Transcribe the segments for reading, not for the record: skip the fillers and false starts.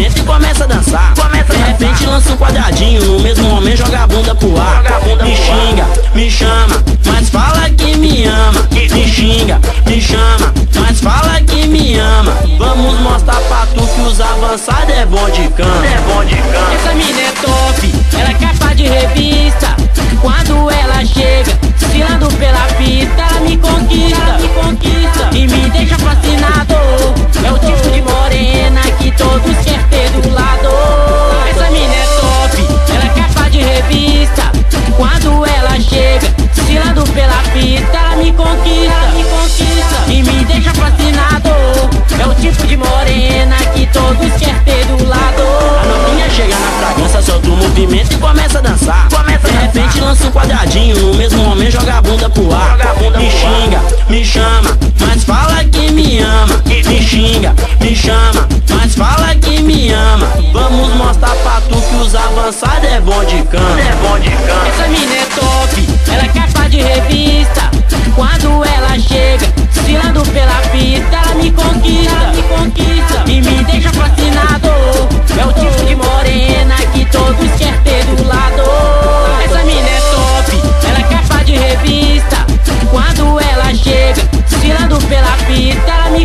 movimento e começa a dançar. De repente lança um quadradinho, no mesmo momento joga a bunda pro ar. Me xinga, me chama, mas fala que me ama. Me xinga, me chama, mas fala que me ama. Vamos mostrar pra tu que os avançados é bom de cama. Essa mina é top, ela é capa de revista. Quando ela chega, desfilando pela pista, ela me conquista e me deixa fascinado. É o tipo de morena que todos querem ter do lado. Essa mina é top, ela é capa de revista. Quando ela chega, desfilando pela pista, ela me conquista e me deixa fascinado. É o tipo de morena que todos querem ter do lado. A novinha chega na fragrância, solta o movimento e começa a dançar. De repente lança um quadradinho, no mesmo momento joga a bunda pro ar. Me xinga, me chama, mas fala que me ama. Me xinga, me chama, mas fala que me ama. Vamos mostrar pra tu que os avançados é bom de cama. Essa mina é top, ela é capa de revista. Quando ela chega, desfilando pela pista, ela me conquista e me deixa fascinado. É o tipo de morena que todos querem ter do lado. Essa mina é top, ela é capa de revista. Quando ela chega, desfilando pela pista, ela me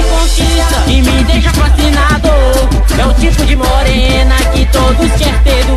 conquista e me deixa fascinado. É o tipo de morena que todos querem ter do